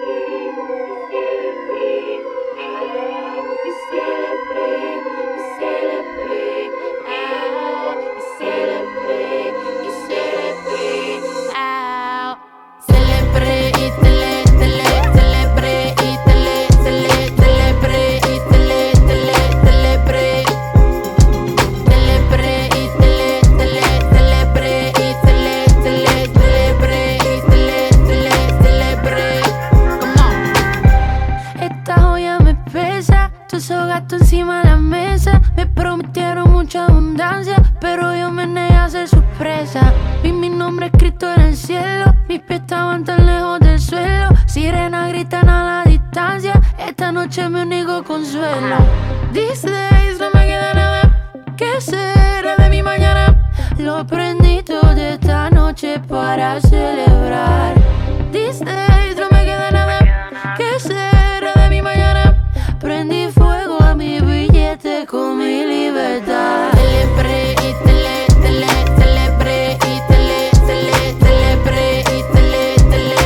Esos gatos encima de la mesa me prometieron mucha abundancia, pero yo me negué a ser sorpresa. Vi mi nombre escrito en el cielo, mis pies estaban tan lejos del suelo. Sirenas gritan a la distancia, esta noche es mi único consuelo. These days no me queda nada, ¿qué será de mi mañana? Lo prendí todo esta noche para celebrar. These days no me queda nada, ¿qué será de mi mañana? Prendí fuego a mi billete con mi libertad. Celebré y celebré y celebré y celebré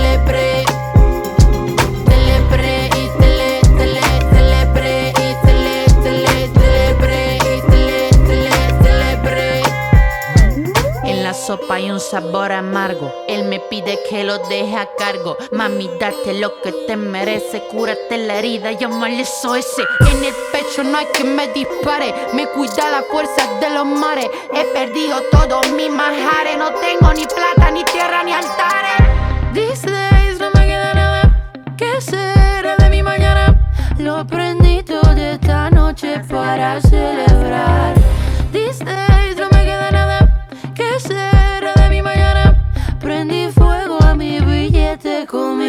y celebré y celebré. En la sopa hay un sabor amargo, él me pide que lo deje a cargo. Mami, date lo que te merece, cúrate la herida, llámale ese. En el pecho no hay quien me dispare, me cuida la fuerza de los mares. He perdido todos mis manjares, no tengo ni plata, ni tierra, ni altares. These days no me queda nada, ¿qué será de mi mañana? Lo prendí todo esta noche para celebrar. These days no me queda nada, ¿qué será de mi mañana? Prendí fuego a mi billete con